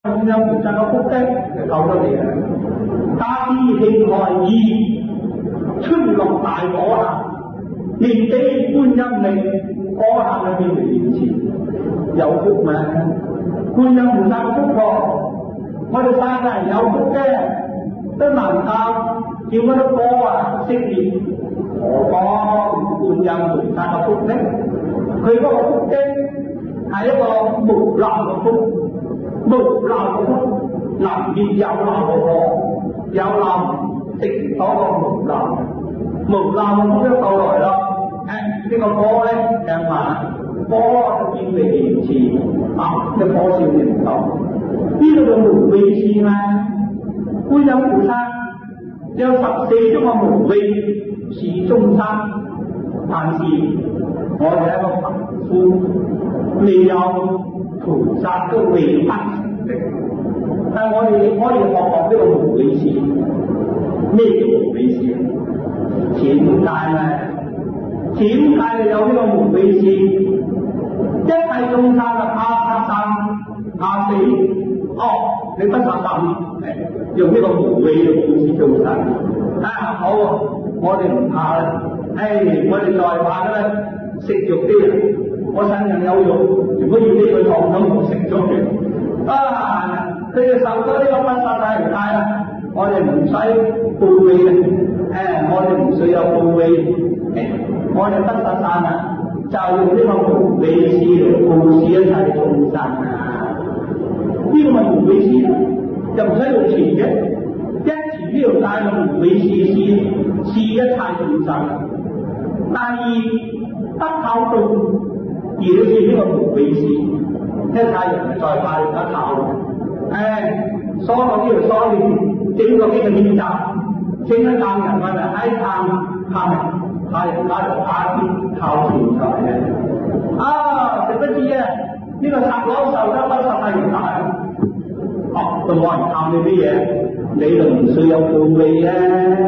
觀音菩薩嘅福德就救咗你啦！家之慶害意，春落大火下，念彼觀音力，火下就變為現前，有福嘛？觀音菩薩嘅福報，我哋世界人有福嘅，都能夠叫嗰啲火啊熄滅，何況觀音菩薩嘅福呢？佢嗰個福德係一個無漏嘅福。無漏嘅福，能滅有漏嘅火，有漏食唔到個無漏，無漏嘅福一到來咯，呢個火咧就話火就變為電池，啲火燒唔到，呢個就無畏事嘛。觀音菩薩有14種嘅無畏是眾生，但是我哋係一個凡夫，未有菩薩都未不成的，但係我哋可以學呢個無畏事。咩叫無畏事？淺界嘛，淺界就有呢個無畏事。一切眾生就怕生怕死，你不殺生，用呢個無畏嘅故事做神。好，我哋唔怕啦。我哋再怕咧，食肉啲人。我身上有肉，如果要俾佢當咗我食咗佢，佢哋受咗呢個不殺大唔大啦？我哋唔使報畏嘅，我哋唔需要報畏，我哋不殺生啊，就用呢個無畏事嚟報事一切眾生啊！呢個咪無畏事咯，就唔使用錢嘅，一錢呢條界嘅無畏事一切眾生。第二，不靠動。而好似呢個無畏事，一切人再派不靠，所講呢條所念，整個呢個練習，整一探人咪探人家就打天靠錢財嘅，食不知啊！呢個賊佬受得不實係唔大，都冇人靠你啲嘢，你就唔需要報畏啊！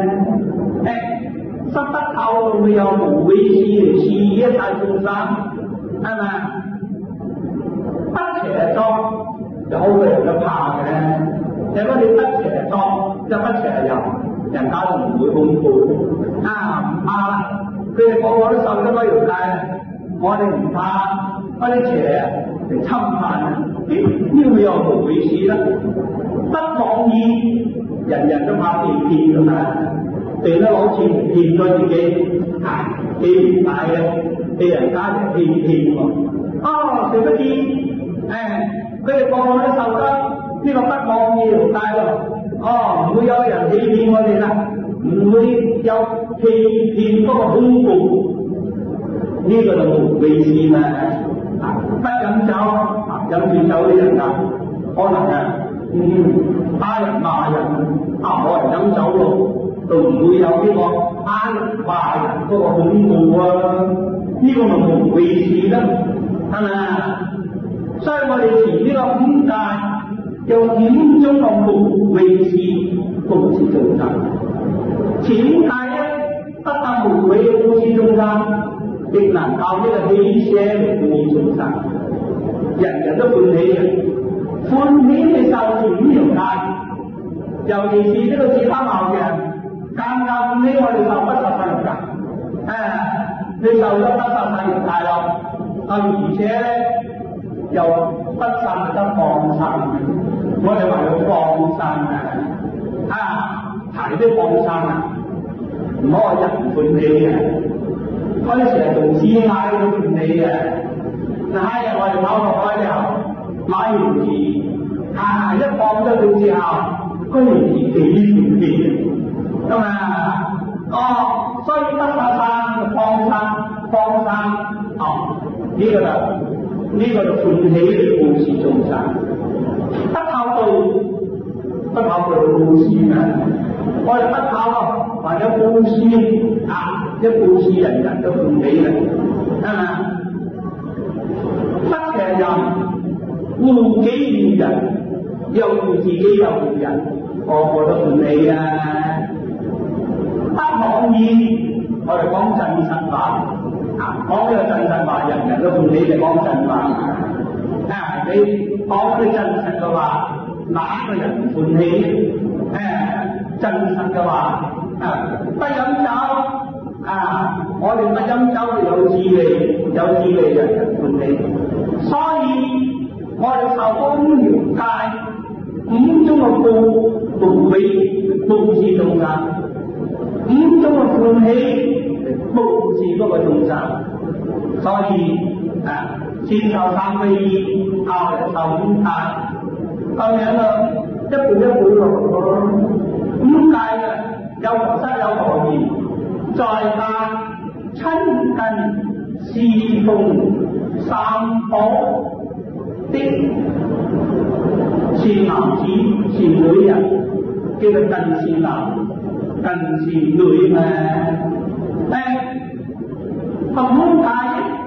失得靠會有無畏事嚟試一切眾生。係咪？不邪當有好多人都怕嘅，如果你不邪當，就不邪人，人家就唔會恐怖。唔怕啦，佢哋個個都受咗嗰條戒，我哋唔怕嗰啲邪嚟侵犯。呢個又無畏事啦，不妄意，人人都怕被騙㗎嘛，被得攞錢嚟騙咗自己，幾唔大嘅。被人家嚟騙喎，誰不知？佢哋個個都受得呢個不妄意條戒喎，唔會有人欺騙我哋啦，唔會有欺騙嗰個恐怖，呢個就無畏事嘛。不飲酒，飲住酒啲人可能打人罵人，冇人飲酒咯，就唔會有呢個打人罵人嗰個恐怖啊。呢個咪無畏事啦，係咪啊？所以我哋持呢個5戒，用5種嘅無畏事服侍眾生。持5戒咧，不但無畏嘅服侍眾生，亦能夠呢個喜捨嚟服侍眾生。人人都歡喜嘅，歡喜你受持呢條戒，尤其是呢個自他矛嘅人，更加歡喜我哋受不實嘅人㗎。你受咗不殺生條戒咯，而且又不殺得放生，我哋話要放生提啲放生唔好話人歡喜嘅，嗰啲成日做師奶都歡喜嘅。我哋跑落海之後買完魚，一放咗佢之後，嗰條魚幾歡喜㗎嘛。所以不殺生放生，呢個就歡喜嚟布施眾生。不靠道布施啊！我哋不靠或者布施一布施人人都歡喜嘅，係咪？不邪人，護己護人，又護自己又護人，個個都歡喜啊！不妄意，我哋講真實話，講呢個真實話，人人都歡喜，你講真話。你講啲真實嘅話， 哪個人歡喜？真實嘅話不飲酒我哋不飲酒有智慧，有智慧人人歡喜。所以我哋受咗五條戒，五種嘅報喜報治眾生，五種嘅歡喜報治嗰個眾生。所以先受三皈依，後嚟受五戒，咁樣一步一步落五戒嘅有何失有何言？在家親近侍奉三寶的善男子善女人，叫做近善男近善女嘛。五戒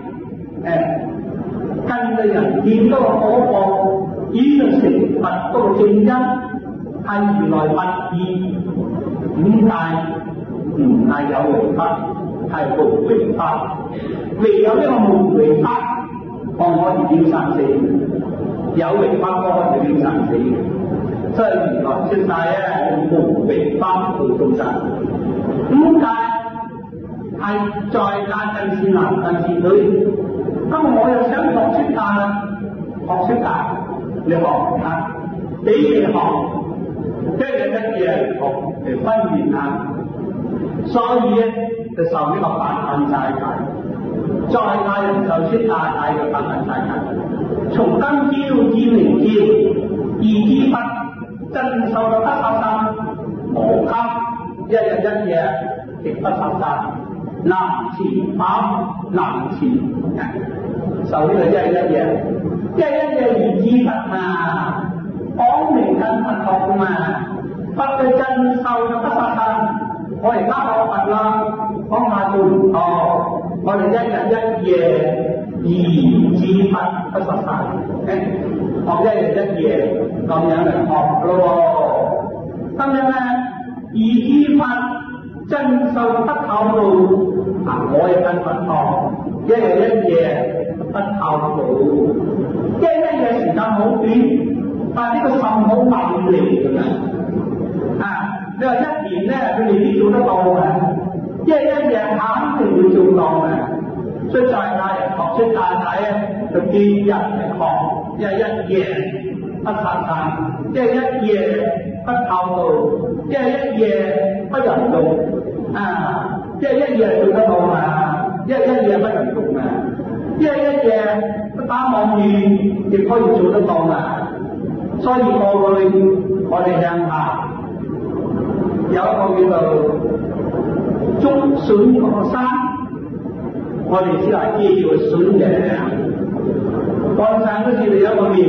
跟嘅人見到嗰個已經成佛嗰個正因係如來佛意。五戒唔係有為法，係無為法。唯有呢個無為法，我可以了生死；有為法我可以了生死。所以如來出世用無為法度眾生。五戒係在家近善男近善女。咁我又想學出家啦，學出家，你學俾你學，一日一夜學嚟分辨所以咧就受呢個八品齋戒，在家人就出家戒嘅八品齋戒。從今朝至明朝，二支筆真受到不殺生，無給一日一夜亦不殺生，南前跑南前受呢個一日一夜，一日一夜二支筆嘛，講明緊佛學噶嘛，佛嘅真受就不殺生。我而家學佛啦，講下做唔錯，我哋一日一夜二支筆不殺生，學一日一夜咁樣嚟學咯。咁樣咧，二支筆真受不透露，我亦跟佛學，一日一夜不透露，一日一夜時間好短，但係呢個心好猛烈㗎嘛。你話一年咧，佢未必做得到嘅，一日一夜肯定會做到嘅。所以在家人學出家戒咧，就見人嚟學，一日一夜不殺生，一日一夜不透露，一日一夜不人動，一日一夜做得到嘛，一日一夜不人動嘛，一日一夜不打網魚亦可以做得到嘛。所以過去我哋鄉下有一個叫做竹筍河山，我哋只係叫佢筍嘅。幹山嗰時你有個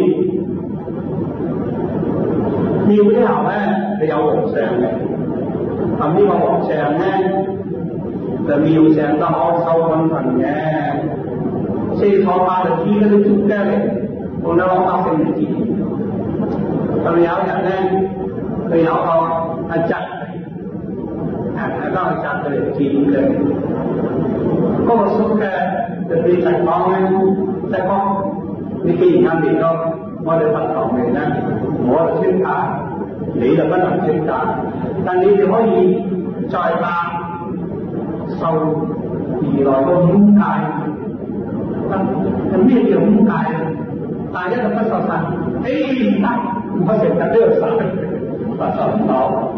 廟之後咧，你有和尚嘅。咁呢個和尚咧就廟上都好收軍份嘅，四坐八就知嗰啲竹雞嚟，我哋攞百姓嚟知。咁有一日咧，佢有個阿侄。大家去摘佢嚟見佢，嗰個叔嘅就對侄講咧，侄講你既然啱嚟咯，我哋佛堂嚟咧，我就出家，你就不能出家，但你哋可以在家受如來個五戒。咁咩叫五戒啊？第一就不殺生，唔得，我成日都要殺，殺唔到。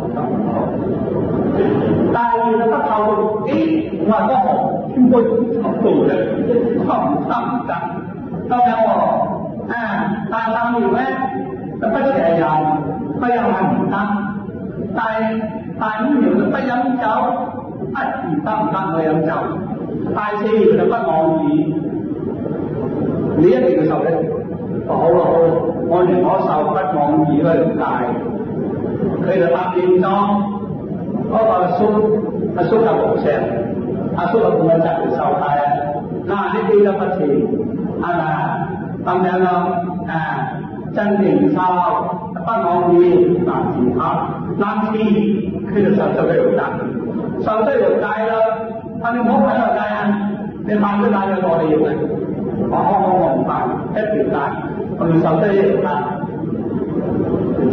第二就不透露，我話嗰行應該透露嘅，唔得，咁樣第三條咧就不邪人，不又係唔得。第五條就不飲酒，唔得我飲酒。第四條就不妄語，你一定要受得。好啦，我連我受不妄語都唔戒，佢就答應咗。嗰個阿叔就無聲，阿叔就同我侄嚟受戒啊！你記得不遲，係咪咁樣咯？真正受不妄語，難自拍，難自佢就受咗呢條戒，受咗呢條戒啦。你唔好喺度戒啊！你犯咗戒就我哋要嘅，我唔犯一條戒，我哋受咗呢條戒。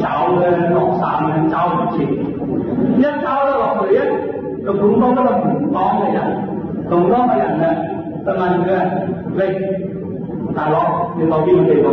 就咁多嗰個唔講嘅人，同多嘅人咧，就問佢：喂，大佬，你到邊個地方？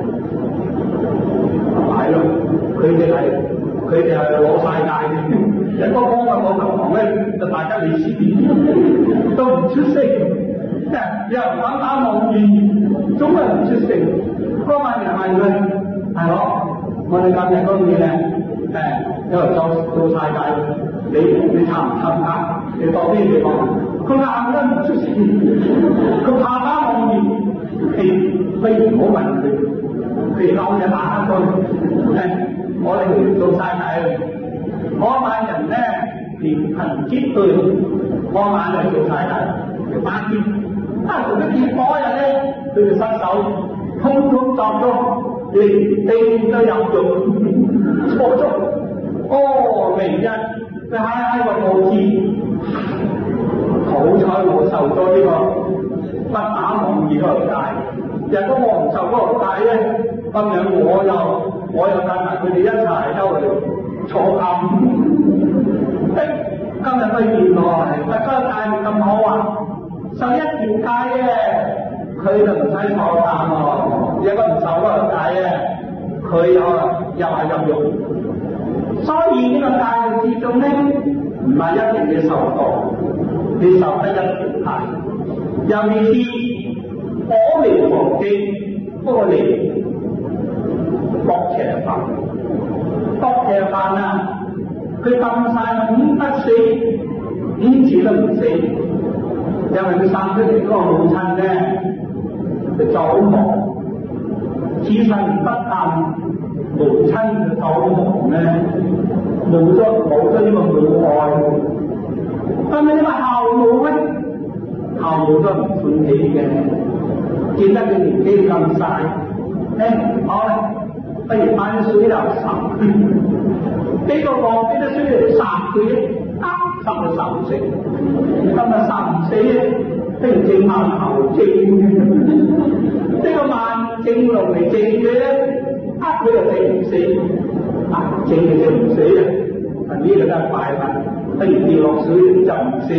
係咯，佢哋係攞晒界嘅，一個幫我講咁行咧，就大家嚟試都唔出聲，又唔敢打望住，總係唔出聲。嗰晚人問佢：大佬，我哋今日嗰邊咧，因為做晒界，你參唔參加？你到邊個地方？佢硬都唔出聲，佢怕打望住，不如唔好問佢。佢嬲就打佢，我哋做晒界，嗰晚人咧連群結隊，嗰晚就做晒界，8天，做咗結果日咧，佢就失手，通通作咗，連地都有用，錯咗，明日佢嗨個冇字，好彩我受咗呢個不打望義嗰個戒，如果我唔受嗰個戒咧。今日我又帶埋佢哋一齊周圍坐監，今日佢原來佛教戒咁好啊，受一條戒嘅，佢就唔使坐監喎；如果唔受嗰個戒嘅，佢又係入獄。所以呢個戒之中咧，唔係一定要受過，你受得一條戒，尤其是阿彌陀經嗰個嚟。國邪飯，國邪飯啊！佢禁晒5不死，5次都唔死，因為佢生出嚟嗰個母親咧，就走亡，此生不但母親嘅走亡咧，冇咗呢個母愛，但係呢個後母咧，後母都唔歡喜嘅，見得佢年紀咁細，好啦。不如翻水又10，呢個王俾得水嚟10佢，10就10唔死，今日10唔死咧，不如正下頭正，呢個萬正落嚟正嘅咧，佢又正唔死，正嘅正唔死啊！呢個真係快啦，不如跌落水就唔死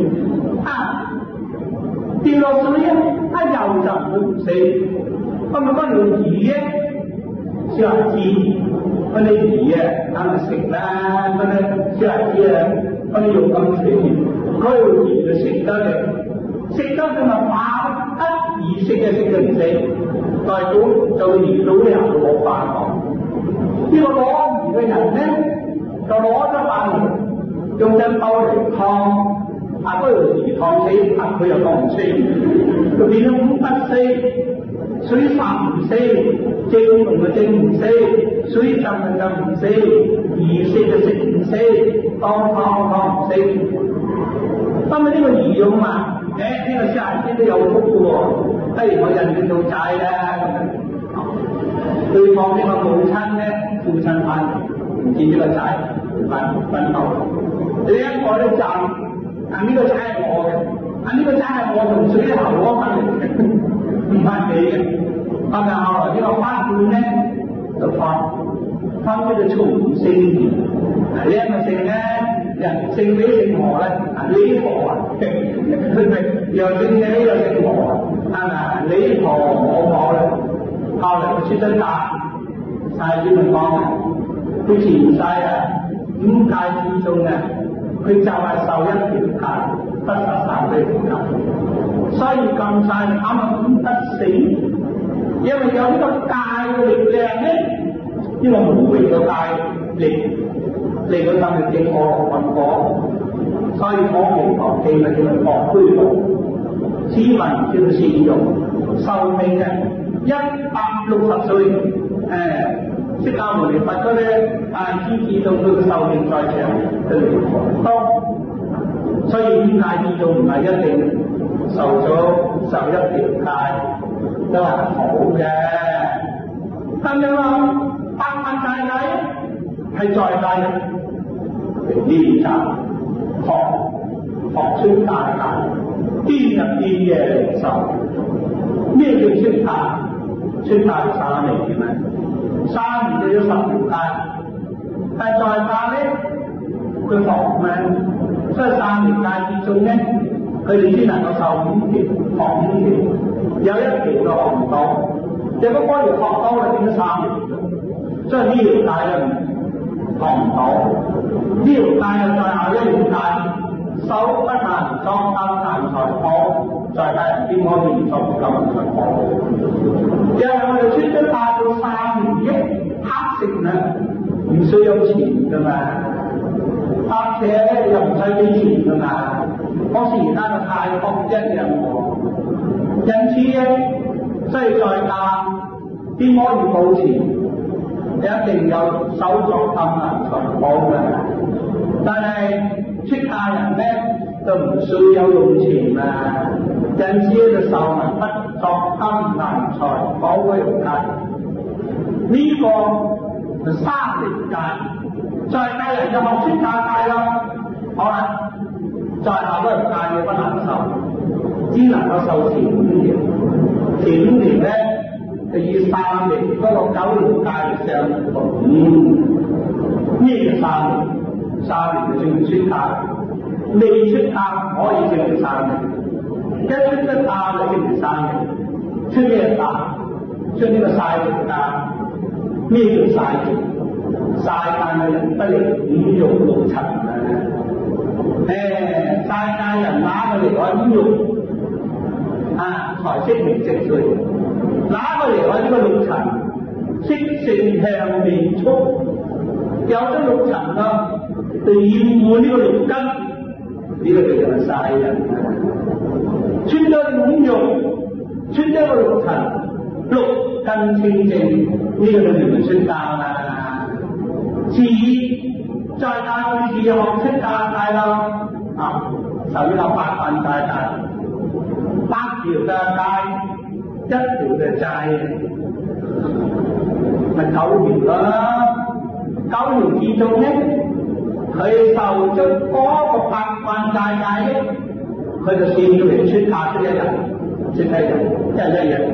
跌落水咧，又就唔會唔死，咁咪嗰條魚咧？小孩子嗰啲魚等佢食啦，嗰啲小孩子嗰啲肉咁肥，嗰條魚就食得嘅，食得佢咪飽，魚食就唔死，但係做魚佬咧又冇辦法。呢個攞魚嘅人咧，就攞咗飯用隻刀嚟燙，嗰條魚燙死，佢又當唔死，佢變咗5不死。水殺唔死，正同嘅正唔死，水浸就浸唔死，魚食就食唔死，當唔死。咁呢個魚肉嘛，呢個小孩子都有福嘅喎，不如我引佢做債啦。對方呢個母親咧，父親翻唔見呢個債，奮鬥。你一個都賺，呢個債係我嘅，呢個債係我從水喉攞翻嚟嘅。唔係你嘅，但係後來呢個法官咧就翻呢個重姓義，呢一個姓咧，人姓李姓何咧，李何啊，又姓李又姓何，李何我咧，後來佢出咗家，晒點樣講啊？佢前世5戒之中佢就係受一條戒，不實受呢條戒。所以咁晒啱啱得死，因為有呢個戒嘅力量咧，呢個無形嘅戒力嚟到等佢經過運果，所以阿彌陀經咪叫做惡虛道，此文叫做善用，壽命160歲，釋迦牟尼佛嗰啲知道佢嘅壽命再長，佢哋多，所以五戒之中唔係一定。受咗11條戒都係好嘅，但係話百萬大戒係在戒練習學出大戒，顛入顛嘅受。咩叫出戒？出戒3年嘅咩？3年就要10條戒，但係在戒咧，佢學咩？ 所以三條界之中咧，佢哋只能夠受5條、學5條，有1條就學唔到，如果嗰條學到就變咗3條，所以呢條界咧學唔到，呢條界又再下1條界，手不能作金銀財寶，在大人邊可以作金銀財寶？因為我哋出咗大到3年黑色咧，唔需要錢噶嘛，而且咧又唔使俾錢噶嘛，好似而家嘅泰國一樣喎。因此咧，即係在家邊可以冇錢？一定有手作金銀財寶嘅，但係出家人咧就唔需要用錢啦，因此就受文不作金銀財寶嗰條界，呢個就3條界，在家人就學出家界啦。好啦，在下嗰條界嘅不能受，只能夠受前5條，前5條咧。就以3條嗰個9條界上咩叫3條？3條就證出家，未出家可以證3條，一出咗家就證3條。出咩家？出呢個曬條家。咩叫曬條？曬界嘅人不離5欲6塵啊！曬界人哪個離開5欲啊？財色名食睡。哪個離開呢個6塵？色性香味觸，有咗6塵啦，就染滿呢個6根，呢個就係曬人。穿咗5欲，穿咗個6塵，6根清淨，呢個就叫出家啦。至於在家居士學出家戒啦，受呢個8品戒戒，8條嘅戒。1條嘅債，咪9條啦。9條之中咧，佢受咗嗰個8品戒戒咧，佢就算咗嚟出家出1日，出1日，一日。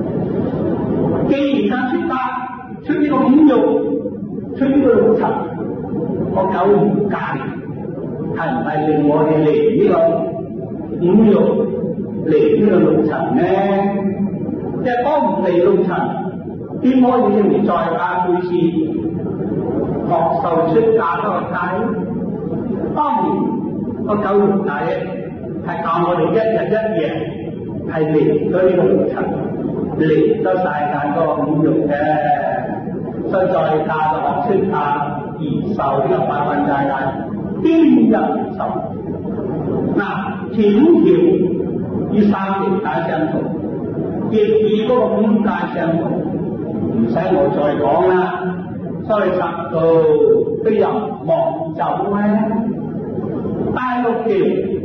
既然出家，出呢個5欲，出呢個6塵，個9條戒係唔係令我哋離呢個5欲，離呢個6塵咧？即係當唔離6塵，點可以認為在家居士學受出家嗰個戒？當然個9條戒係教我哋1日1夜係離咗呢個6塵，離咗世間嗰個5欲嘅，所以在家就學出家而受呢個8品戒戒，邊日受？嗱，前5條與3條戒相同。亦與嗰個5戒相同，唔使我再講啦。所以10道非人莫走咧。第6條，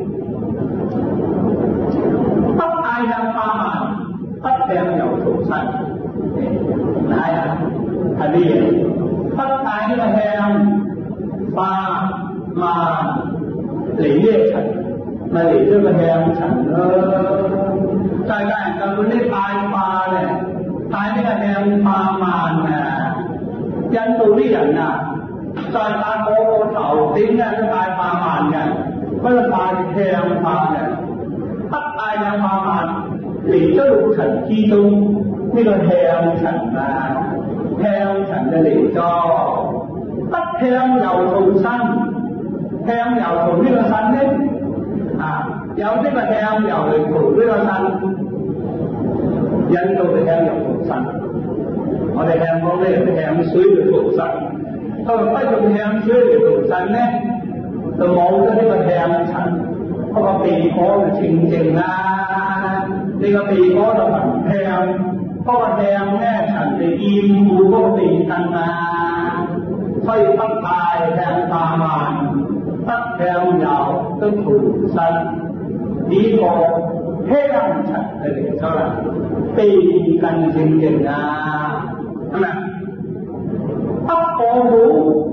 不帶向化慢，不向由曹身。睇下係咩嘢？不帶呢個向化慢嚟呢一層，咪嚟咗個向層咯。在家人就嗰啲帶化咧，帶呢個向化慢啊！印度啲人啊，在家個頭點解都帶化慢嘅？嗰個帶向化嘅，不帶向化慢嚟咗6塵之中，呢個向塵啊，向塵就嚟咗，不向由曹身，向由曹呢個身咧有呢個向由嚟曹呢個身。印度嘅向由曹身，我哋香港咧向水嚟曹身，佢不用向水嚟曹身咧，就冇咗呢個向塵，嗰個鼻哥就清淨啦，呢個鼻哥就聞香，嗰個向咧塵就厭惡嗰個鼻根啊，所以不帶向化慢，不向由都曹身，呢個香塵係嚟咗啦。鼻根清淨啊，係咪？不過好，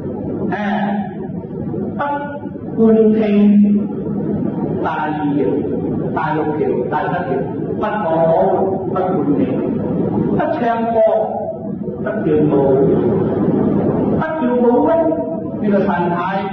不觀聽，第2條、第6條、第7條，不過好，不觀聽，不唱歌，不跳舞，不跳舞咧，呢個神態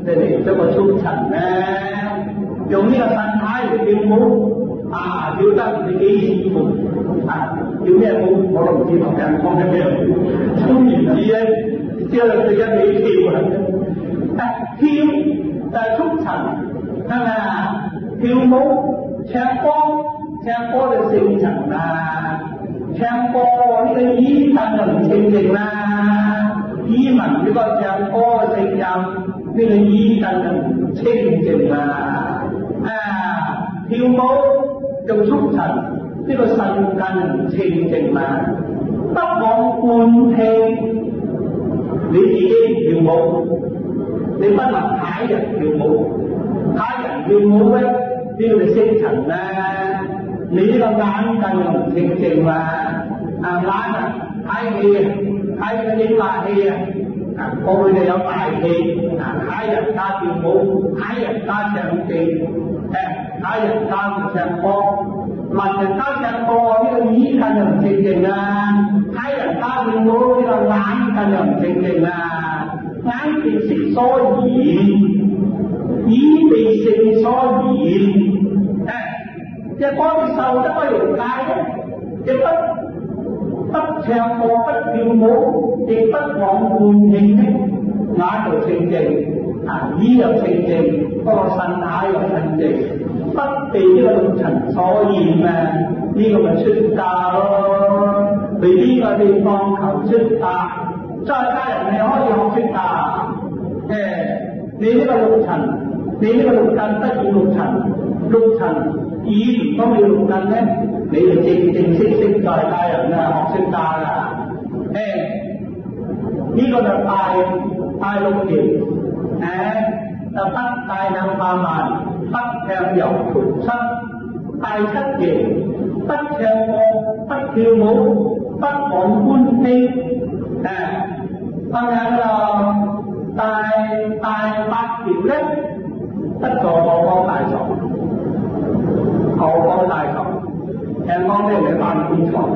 嚟咗個粗塵咧，用呢個身體嚟跳舞啊，跳得你幾舒服啊！跳咩舞我都唔知同人講緊咩舞，總言之咧，即係佢一味跳啊！跳粗塵係咪啊？跳舞唱歌就聖塵啦，唱歌呢個耳根就唔清淨啦，耳聞呢個唱歌嘅聲音，呢個耳根就唔清淨啦。跳舞用粗塵，呢個腎根唔清淨啦。不枉觀聽，你自己跳舞，你不能睇人跳舞，睇人跳舞咧，呢個就星塵啦。你呢個眼根又唔清淨啦，眼睇戲啊，睇個影畫戲啊，佢哋有大戲睇人家跳舞，睇人家唱戲，睇人家唱歌，聞人家唱歌呢個耳根又唔清淨啦，睇人家跳舞呢個眼根又唔清淨啦，眼鼻色所染，耳鼻性所染。只幫你受得不容戒咧，亦不唱歌不跳舞，亦不枉觀聽咧，眼就清淨，耳又清淨，個身體又清淨，不被呢個六塵所染啊！呢個咪出家咯，去呢個地方求出家，在家人你可以學出家，你呢個六塵，你呢個六根不染六塵，六塵。耳唔當要六根咧，你就正式在家人啊學出家啦。呢個就大六條，就不帶向化慢，不向右盤膝。第七條，不唱歌，不跳舞，不枉觀聽。第八條咧，不坐我方大床。我方大床，聽講咧你辦公床，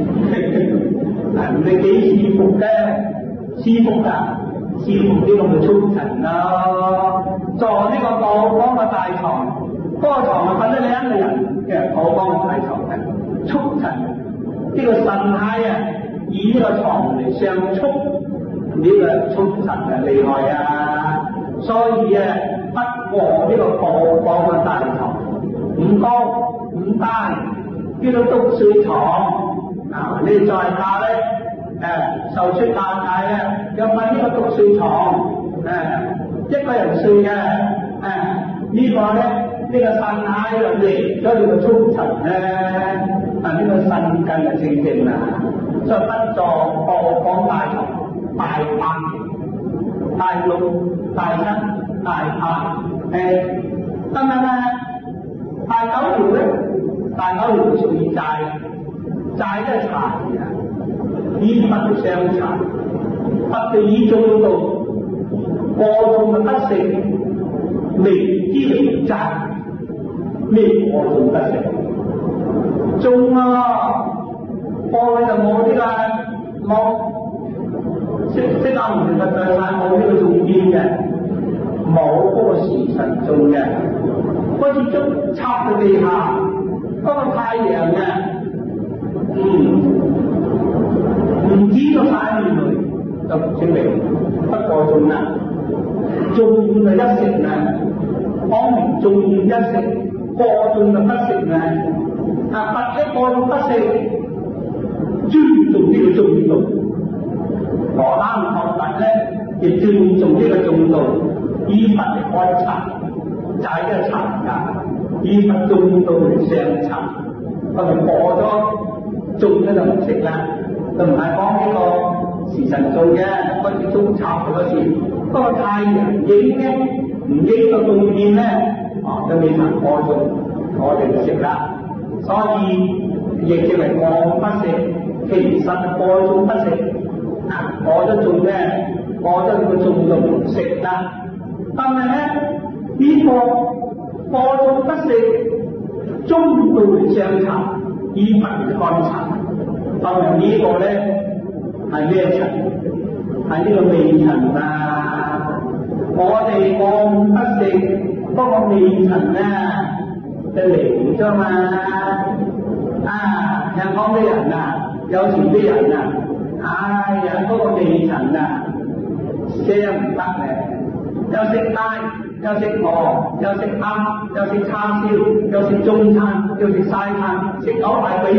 你幾舒服嘅？舒服㗎，舒服呢個咪粗塵咯。坐呢個我方嘅大床，嗰個床係瞓得你一個人嘅，我方嘅大床嘅粗塵，呢個腎氣啊，以呢個床嚟相觸，呢個粗塵啊厲害啊！所以啊，不過呢個我方嘅大床。唔高唔單，叫做獨睡床。你在家咧，受出家戒咧，又瞓呢個獨睡床，一個人睡嘅，呢個咧，呢個腎氣就離咗你個粗塵咧，呢個腎根就清淨啦。所以不坐臥房大床，大八、大六、大七、大八，得唔得咧？第九條咧，第九條屬於債，債都係財啊，以物相財，物就以中到，過眾就不勝，未知為債，咩過眾不勝？中啊，過去就冇呢個冇識啱唔同嘅對曬冇呢個中間嘅，冇嗰個時辰中嘅。嗰支竹插喺地下，嗰個太陽啊，唔知道晒面嚟，就證明不過眾啦。眾就一成啊，講明眾一成，過眾就不成啊。佛一過眾不成，尊重呢個眾道。羅單學佛咧，亦尊重呢個眾道，以佛嚟觀察。就係一個塵噶，以佛眾道嚟上塵，我哋過咗種咗就唔食啦，就唔係講呢個時辰做嘅，嗰次中插嗰次，不過太陽影咧，唔影到種見咧，都未曾過種，我哋就食啦。所以亦叫為過不食，其實過種不食，過咗種咧，過咗個種就唔食啦。但係咧。呢個過眾不食，中道上塵，以文幹塵。當然呢個咧係咩塵？係呢個味塵啊！ 我哋放不食，不過未曾就嚟啫嘛。聽講啲人有時啲人哎呀嗰個未曾寫唔得又食街，又食鵝，又食鴨，又食叉燒，又食中餐，又食西餐，食九大簋。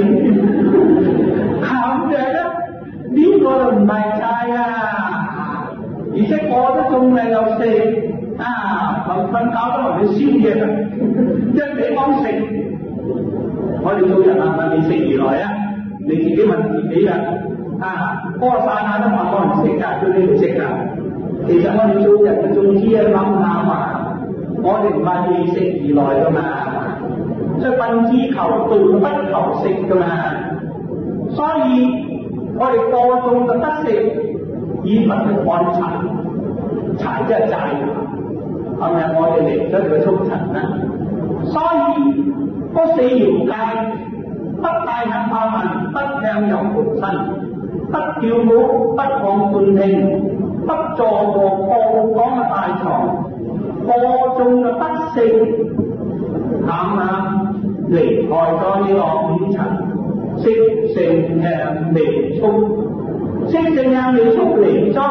咁樣呢個就唔係晒而且我都仲係有食瞓覺都同你燒嘢，一味講食。我哋做人係咪未食而來你自己問自己波晒眼都話我唔食叫你唔食其實我哋做人嘅宗旨諗我哋唔係未食而來噶嘛，所以分之求道不求食噶嘛。所以我哋過眾嘅得食，以佛去看塵，塵即係債，係咪我哋嚟咗佢速塵所以嗰4條戒，不帶眼化文，不向右盤身，不跳舞，不講半聽，不坐卧過講嘅大床，過眾嘅得勝，離開咗呢個五塵，色聲香味觸，色聲香味觸離咗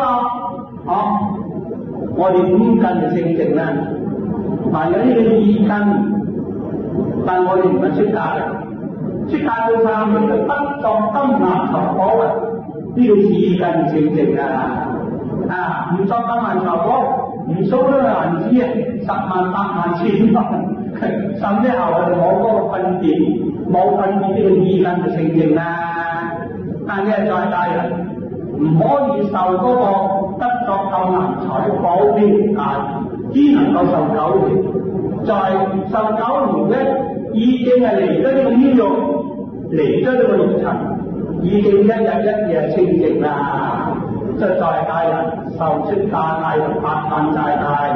我哋5根就正直啦。有呢個2根，但我哋唔係出家嘅，出家到3年就不作金銀財寶呢個2根正直唔作金銀財寶，唔數咗銀紙10萬、8萬、10萬，甚至後我哋冇嗰個分別，冇分別呢個2根就正直但係在家人唔可以受嗰個得作金銀財寶呢個戒，只能夠受9年。在受9年已經係離咗呢個冤獄，離咗呢個六塵，已經一日一夜清淨啦。即係在家人受出家戒同8品齋戒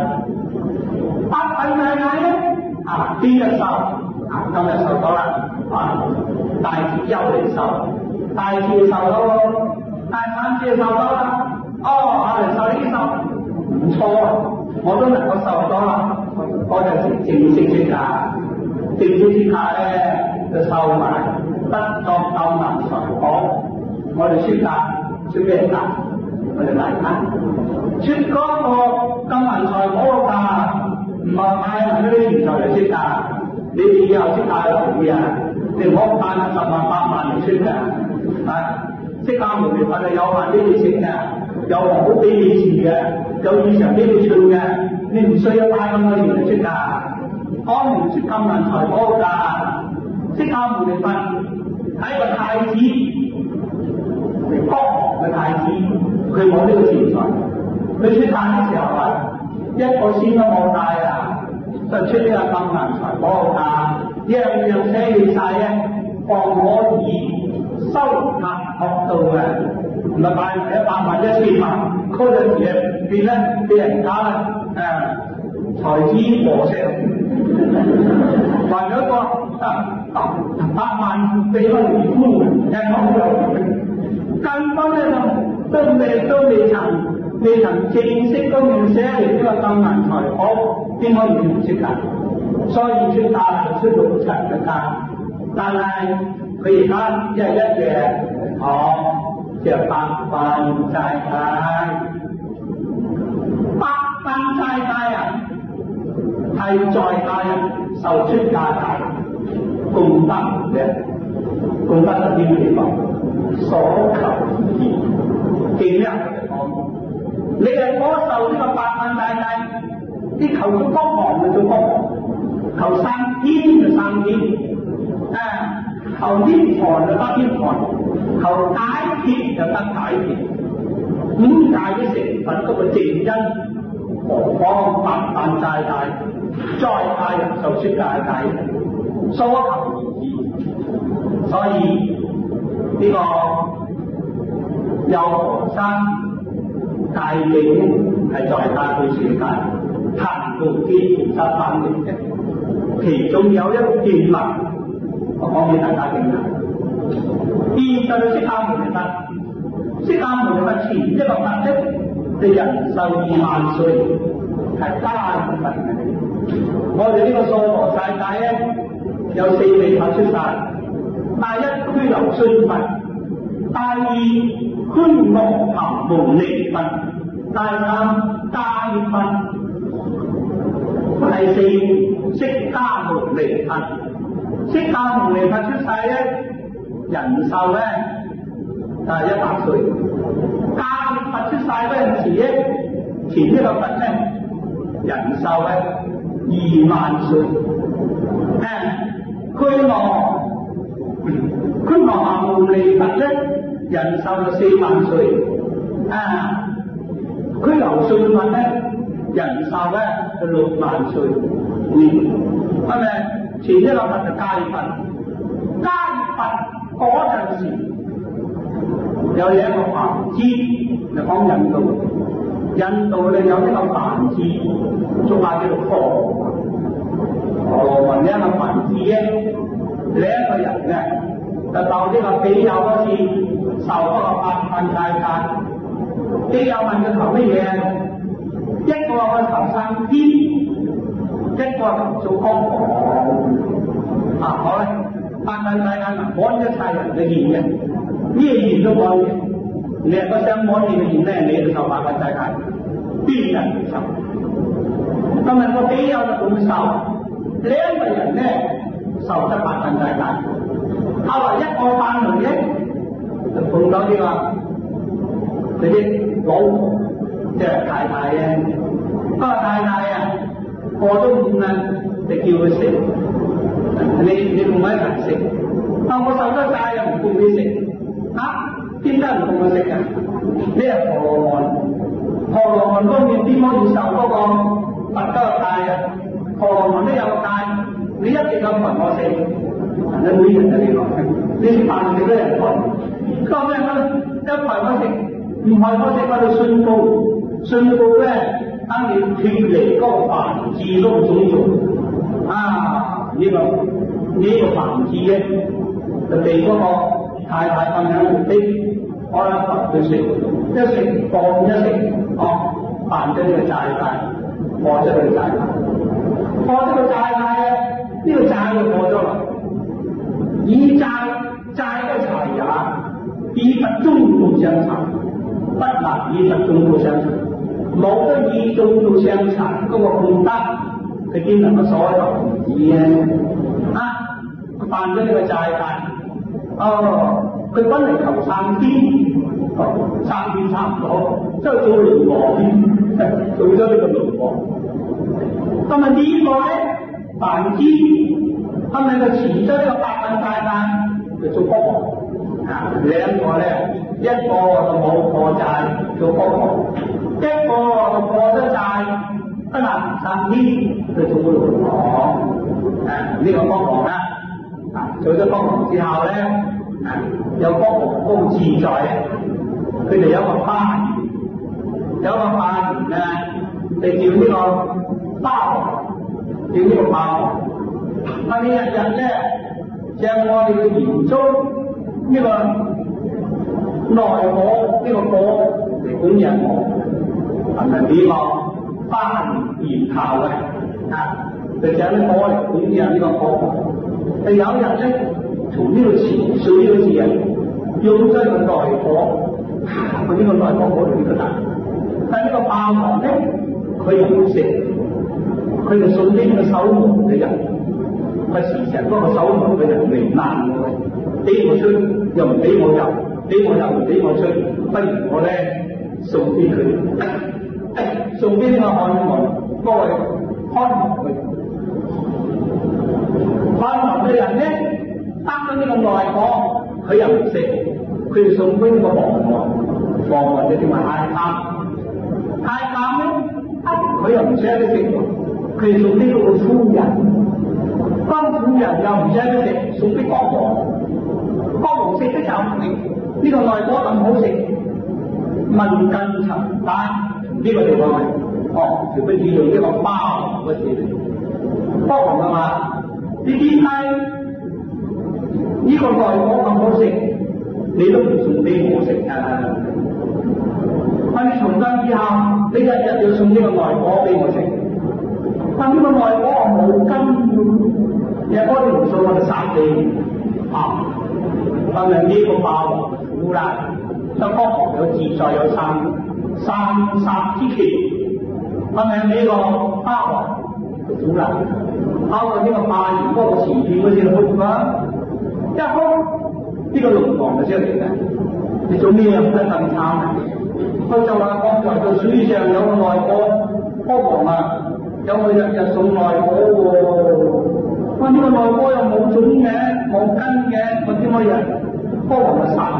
，8品齋戒邊日受？今日受咗啦，大節休嚟受，大節受咗，大產節受咗啦，下嚟受呢受，唔錯我都能夠受咗啦。我就正式出家，正式出家就收埋不作金銀財寶。我哋出家出咩家？我哋嚟出嗰個金銀財寶嘅家，唔係買埋嗰啲錢財嚟出家。你哋以後出家留意你唔好帶10萬8萬嚟出家。釋迦牟尼佛係有限俾你食有黃寶俾你住有現場俾你唱你唔需要帶咁多年嚟出家。當年出金銀財寶嘅釋迦牟尼佛係個太子，國王嘅太子，佢冇呢個錢財，佢出家嘅時候一個錢都冇帶就出呢個金銀財寶嘅樣樣寫起晒放可以收納學到唔係買100萬1000萬，嗰陣時變俾人家財資和尚，還有一個8萬俾個尼姑，根本都未曾正式都要寫嚟呢個金銀財寶，點可以唔出家？所以出家就出六塵嘅家，但係佢而家一日一夜就8品齋戒，8品齋戒係在家人受出家戒功德嘅，功德係邊個地方？所求而盡量你係我受呢個8品齋戒，啲求咗國王就做國王，求生天就生天，求天寒就得天寒，求解脫就得解脫。5戒嘅成分嗰個正因，何況8品齋戒，在家人受出家戒，所求而已。所以呢個有學生戒境係在家去出家，談到基本3年嘅，其中有一段文，我講俾大家聽現在釋迦牟尼佛，釋迦牟尼佛前一個佛的人壽2萬歲， 係家業份嘅。我哋呢個娑婆世界咧有4味佛出世，第一居留信份，第二居樂含無離份，第三家業份，第四釋迦牟尼佛。釋迦牟尼佛出世咧，人壽咧100歲。家業佛出世嗰陣時咧，前呢個佛咧人壽咧2萬歲。居樂含無離佛咧，人壽就4萬歲。居留信佛咧，人壽咧就6萬歲。係咪？前一個佛就家業佛，家業佛嗰陣時有2個梵支，就講印度。印度咧有呢個梵支，中亞叫做婆羅門呢一個梵支咧，呢一個人咧就受呢個比丘嗰次受嗰個八分戒戒。比丘問佢求乜嘢？一個去求生天，一個做光王。好咧，八分戒戒按一切人嘅願嘅，咩願都按嘅。你係個想按你嘅願咧，你就受八分戒戒，邊人唔受？今日個比丘就咁受，兩個人咧受得八分戒戒。後來一個返嚟咧，就碰到呢個佢啲老婆，即係太太咧。不過太太啊，過咗午啦，就叫佢食。你同我一齊食。我受得戒又唔供你食。點解唔供我食㗎？你係婆羅門，婆羅門方面點可以受嗰個佛家嘅戒啊？婆羅門都有戒，你一定咁罰我食。你每人都呢個，你食飯食都有人罰。咁咩咧？一罰我食，唔係我食我就信報，信報咧等你脫離嗰個梵支嗰個種族。呢個梵支咧就被嗰個太太咁樣逼，我諗罰佢食，一食放一食，犯咗呢個戒戒，破咗佢戒戒，破咗個戒戒呢個戒就破咗啦。以戒不柴也，以佛中道相殘，不能以佛中道相殘，冇得以中道相殘嗰個功德，佢點能夠所求而止犯咗呢個戒戒，佢本嚟求生天，生天差唔多，即係做龍王，做咗呢個龍王。咁呢個咧，梵支係咪就辭咗呢個八分戒戒，就做國王？兩個咧，一個就冇破戒做國王，一個就破咗戒，不能生天，佢做龍王。呢個國王啦。做咗國王之後咧，有國王高自在咧，佢哋有個花園，就叫呢個花王，叫呢個花王。日日咧，將我哋嘅園中呢個內果呢個果嚟供養我，係咪呢個花園校嘅？就將啲果嚟供養呢個果。有一日咧，從呢個潛水呢個字啊，用咗個內果，佢呢個內果好幾個大，但呢個霸王咧，佢又唔食，佢就送俾呢個守門嘅人，時常嗰個守門嘅人嚟難我，俾我出又唔俾我入，俾我入唔俾我出，不如我咧送俾佢，送俾呢個看門，幫佢看門佢。看門嘅人咧，得咗呢個內果，佢又唔食，佢就送俾呢個王王就叫埋太監咧，佢又唔捨得食，佢就送俾呢個夫人，當夫人又唔捨得食，送俾國王食得就唔食，呢個內果咁好食，問近尋帶呢個地方係，就俾用呢個包嗰時，國王嘅嘛。你點解呢個內果咁好食，你都唔送俾我食啊？你從今以後，你日日要送呢個外果俾我食，但呢個外果我冇根，日嗰條數我就殺你啊！咁樣呢個霸王苦啦，得國王有自在有三殺之權，咁樣呢個霸王苦啦，包括呢個霸王嗰個前邊嗰啲哭啦，一哭呢個龍王就出嚟嘅，你做咩咁得咁慘啊？佢就話剛才到水上有個外果，國王啊，有個日日送外果喎。哇！呢個外果又冇種嘅，冇根嘅，我點可以？國王就殺，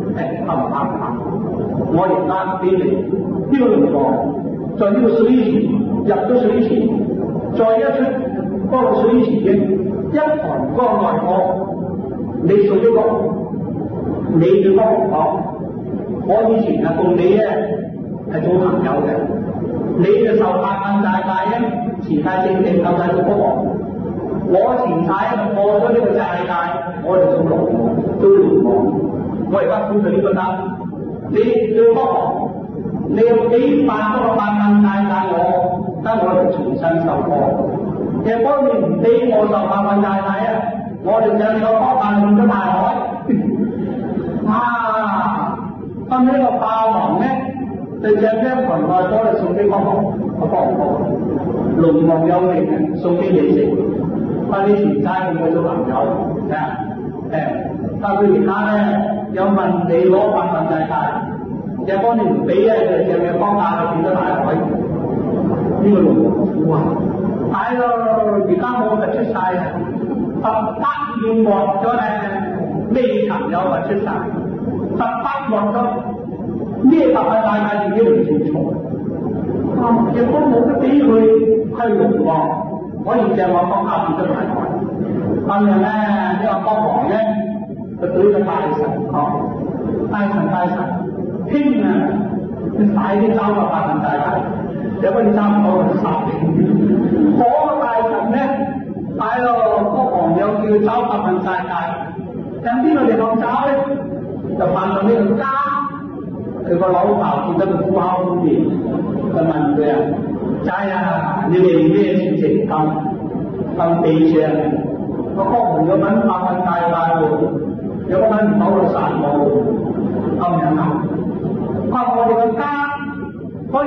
我而家俾你呢個龍王，在呢個水池入咗水池，再一出嗰個水池嘅一抬嗰個外果，你做呢個，你對國王講。我以前啊同你咧係做朋友嘅，你就受8萬大戒咧，持戒正定夠晒做國王。我前太就過咗呢個戒戒，我就做龍王。我而家判佢呢個單，你對國王，你要幾萬嗰個8萬大戒我，得我就重新受過。若果你唔俾我受8萬大戒啊，我就將你個8萬變咗大海。咁呢個霸王咧，就將呢一群外果嚟送俾國王，個國王講：龍王有命嘅，送俾你食。你前差同佢做朋友，但佢而家咧有問你攞8萬大戒，若果你唔俾咧，就將你方價變咗大海。呢個龍王哇，大咯！而家我就出晒啦，18年獲咗咧，未曾有話出晒。18獲咗咩8萬大戒自己嚟做錯，若果冇得俾佢係龍王，可以將我方家變咗大海。咁樣咧，呢個國王咧，就對個大臣講：大臣，聽啊，你快啲交個8萬大戒，有乜你爭我就殺你。嗰個大臣咧，大咯，國王有叫佢交8萬大戒，向邊個地方交咧？就犯到呢個家，佢個老婆見到佢苦口苦面，就問佢啊：仔啊，你哋咩事情咁悲傷？個國王有揾8萬大戒喎，有個揾唔到就殺我，咁樣啊？我哋個家可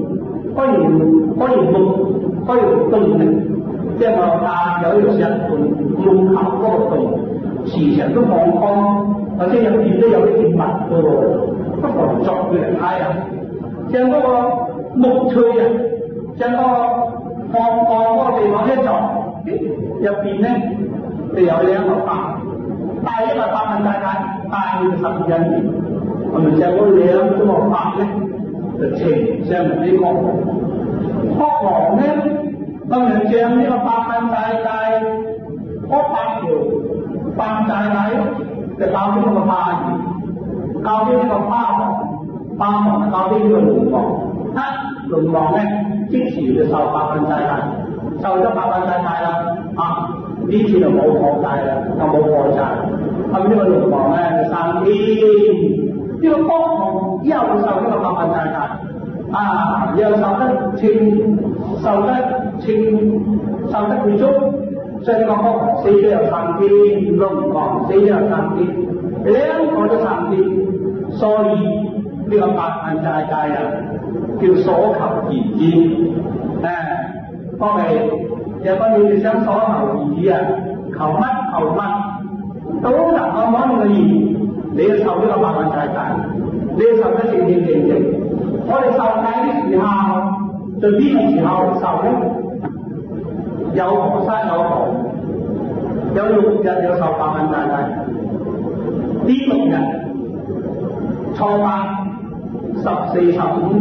以動力，即係我家有一個石盤木頭嗰個洞，時常都放光。或者入邊都有啲物嘅喎，不過作佢嚟睇啊，將嗰個木槌啊，將個放嗰個地方一撞，入邊咧就有2個白，大一個8萬大戒，大嘅12人，我們將嗰2個白咧就呈上呢個國王咧，當然將呢個8萬大戒嗰8條8大戒。就交俾呢個霸王，交俾呢個霸王交俾呢個龍王。龍王咧即時就受8萬大戒，受咗8萬大戒啦。呢次就冇破戒啦，就冇破債。咁呢個龍王咧就生天，呢個國王又受呢個8萬大戒，又受得佢足。所以呢個國王死咗又生天，龍王死咗又生天，2個都生天，所以呢個8萬大戒啊，叫所求而止。當若果你哋想所求而止啊，求乜都能夠攞你個意，你要受呢個8萬大戒，你要受得正正。我哋受戒的時候，在邊個時候受咧？有河山有河，有6日有受8萬大戒。呢6日初8、14、15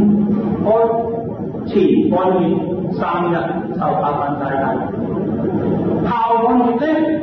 按月3日受8萬大戒。後半月咧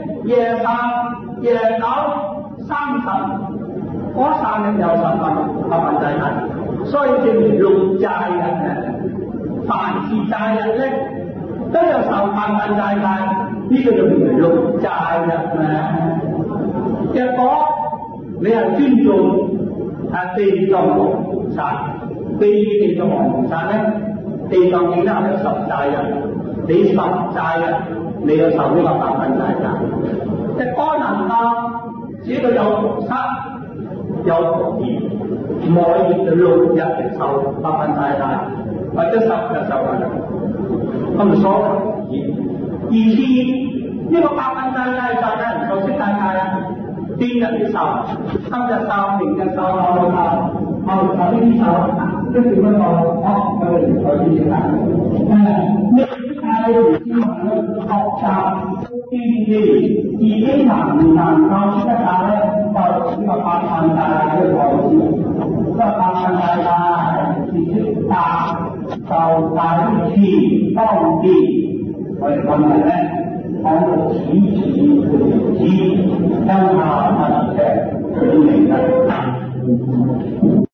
23、29、30嗰3日又受8萬大戒。所以證明6戒日凡是戒日咧，都有受8萬大戒，呢個就叫做6戒日啦。若果你係尊重地藏王菩薩，地藏王菩薩咧， 地上面咧有10寨人，你10寨人，你要受呢個百分大戒。即係該能夠，只要有復失，有復業，每月就6日嚟受百分大戒，或者10日受1日，咁所謂而次呢個百分大戒就有人受識大戒啊，邊日嚟受？今日受，明日受，後日受呢啲受。跟住嗰個我哋唔可以解。咩係之後咧學習堅持，自己能唔能夠識得下咧，就呢個百分大嘅內容。呢個百分大係自己答就大啲詞方便。我哋今日咧講到此詞之音下文嘅舉例啦。